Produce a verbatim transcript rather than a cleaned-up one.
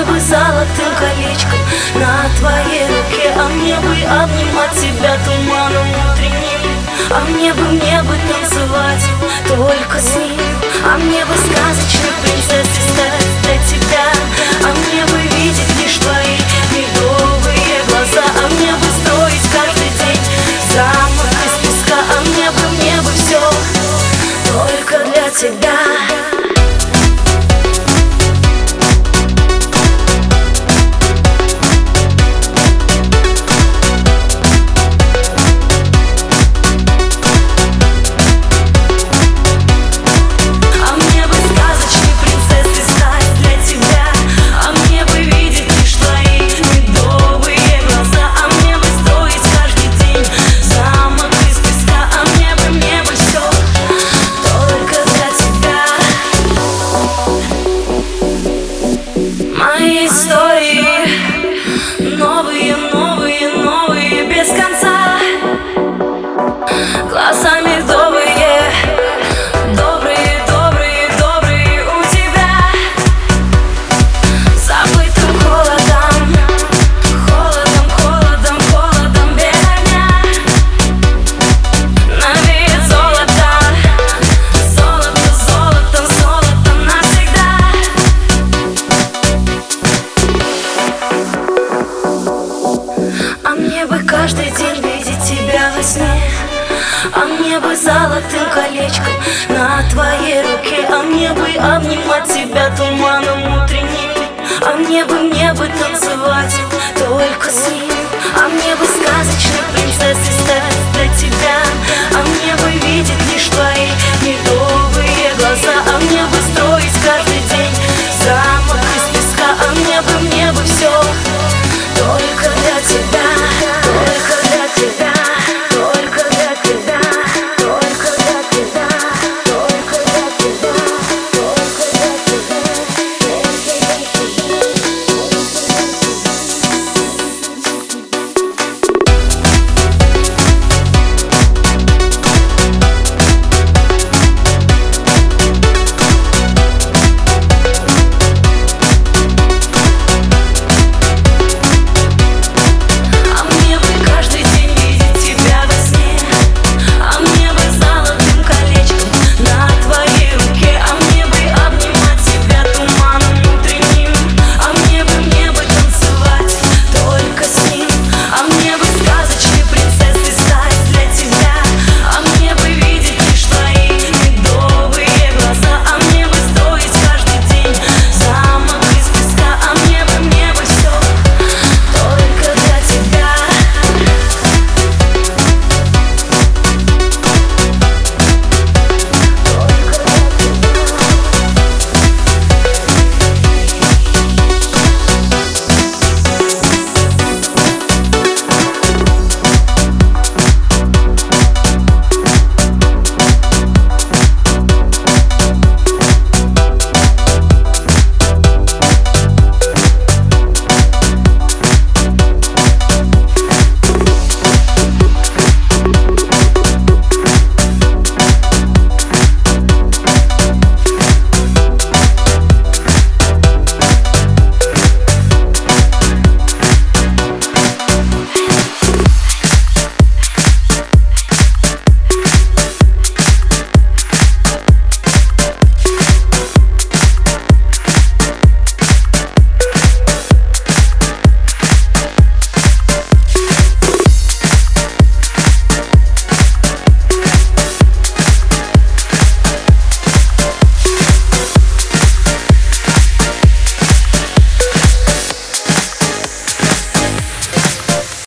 бы золотым колечком на твоей руке, а мне бы обнимать тебя туманом утренним, а мне бы, мне бы танцевать только с ним, а мне бы сказочной принцессой стать для тебя, а мне бы видеть лишь твои медовые глаза, а мне бы строить каждый день замок из песка, а мне бы, мне бы все только для тебя. Мои истории новые, новые, новые, без конца. Глаза медовые, добрые, добрые, добрые у тебя. Забытым холодом, холодом, холодом, холодом без огня. Навеет золото, золото, золотом, золотом навсегда. А мне бы каждый день видеть тебя во сне, а мне бы золотым колечком на твоей руке, а мне бы обнимать тебя туманом утренним, а мне бы, мне бы танцевать только с ним.